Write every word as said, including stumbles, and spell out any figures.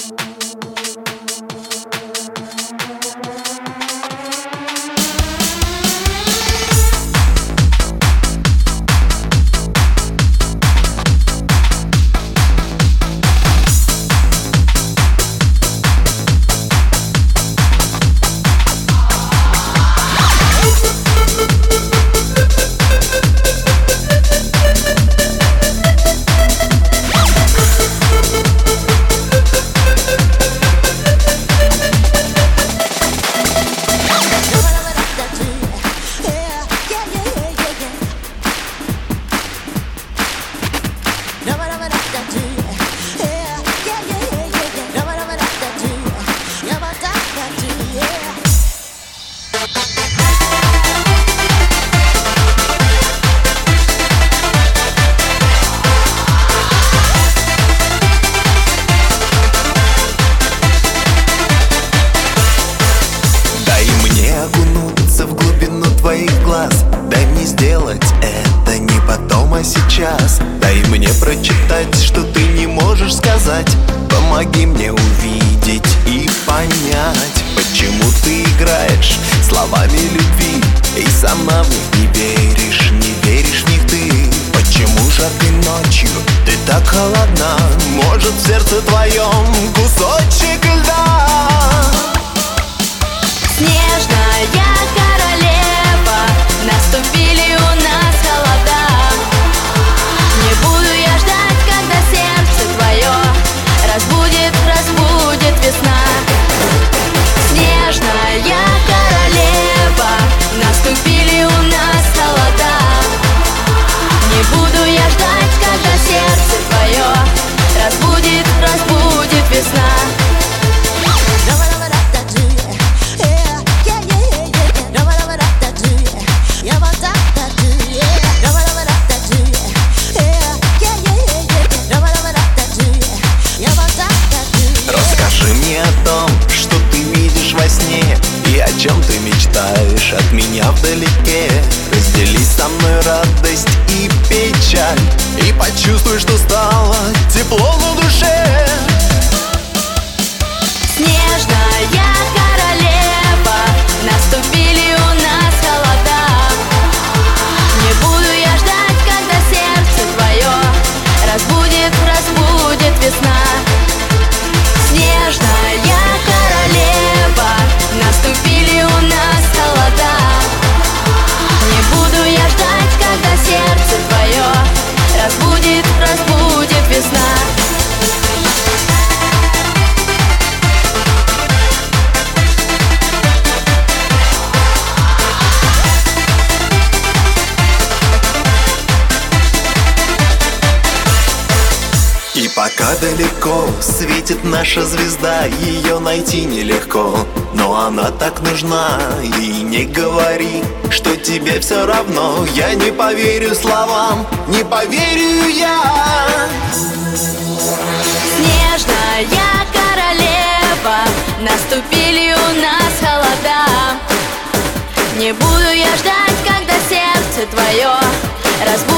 Дай мне сделать это не потом, а сейчас. Дай мне прочитать, что ты не можешь сказать. Помоги мне увидеть и понять, почему ты играешь словами любви и сама в них не веришь, не веришь в них ты. Почему жаркой ночью ты так холодна? Может, в сердце твоем кусочек льда? Снежная королева, наступили у нас холода. Не буду я ждать, когда сердце твое разбудит, разбудит весна. Снежная королева, наступили у нас холода. Не буду я ждать, когда сердце твое разбудит, разбудит весна. Расскажи мне о том, что ты видишь во сне, и о чем ты мечтаешь от меня вдалеке. Раздели со мной радость и печаль, и почувствуй, что стало тепло на душе. Снежная королева, наступили у нас холода. Не буду я ждать, когда сердце твое разбудит, разбудит весна. Снежная королева, наступили у нас холода. Не буду я ждать, когда сердце твое разбудит, разбудит весна. И пока далеко светит наша звезда, ее найти нелегко, но она так нужна. И не говори, что тебе все равно. Я не поверю словам, не поверю я. Снежная королева, наступили у нас холода. Не буду я ждать, когда сердце твое разбудит.